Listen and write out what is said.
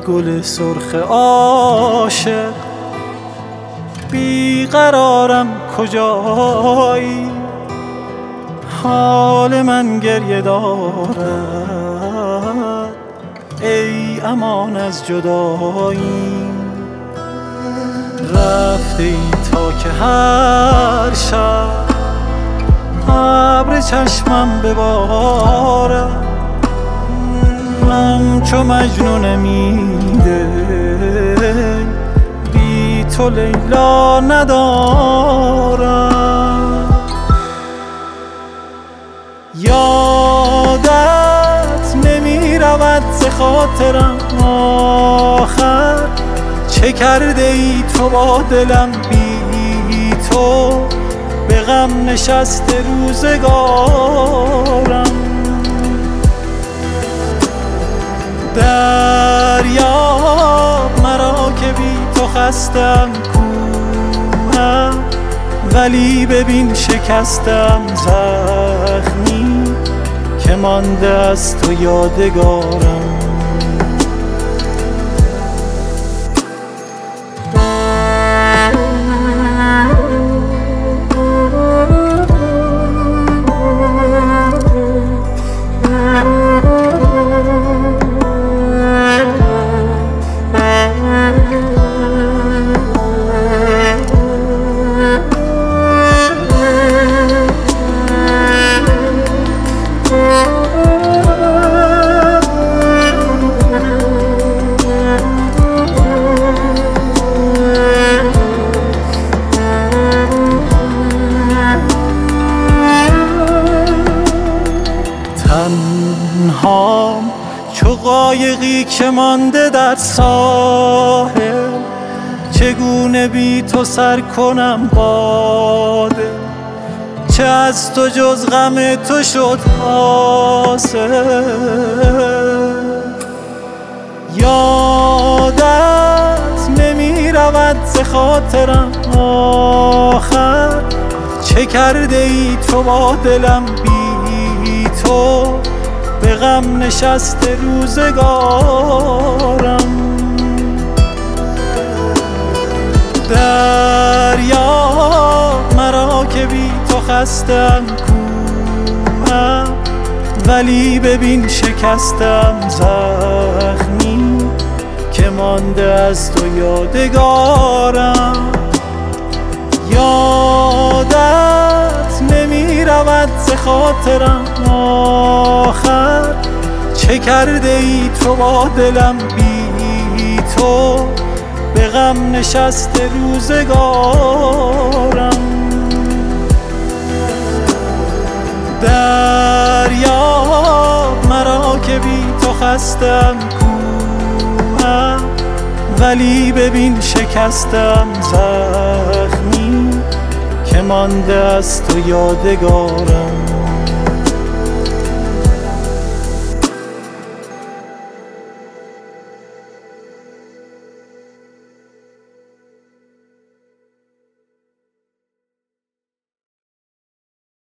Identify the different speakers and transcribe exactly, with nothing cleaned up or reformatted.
Speaker 1: گل سرخ عاشق، بیقرارم کجایی؟ حال من گریه دارد ای امان از جدایی. رفته ای تا که هر شب ابر چشمم ببارد، همچو مجنون میده بی تو لیلا ندارم. یادت نمی رود ز خاطرم آخر، چه کرده ای تو با دلم بی تو، به غم نشسته روزگارم. دریا مرا که بی تو خستم کوهم، ولی ببین شکستم زخمی که مانده از تو یادگارم. تنهام چو قایقی که مانده در ساحل، چگونه بی تو سر کنم باده؟ چه از تو جز غم تو شد حاصل؟ یادت نمی رود ز خاطرم آخر، چه کرده ای تو با دلم بی تو، به غم نشسته روزگارم. دریا مرا که بی تو خستم کوهم، ولی ببین شکستم زخمی که مانده از تو یادگارم. یادت نمی رود ز خاطرم آخر، چه کرده ای تو با دلم بی تو، به غم نشسته روزگارم. دریا مرا که بی تو خستم کوهم، ولی ببین شکستم زخمی که مانده از تو یادگارم.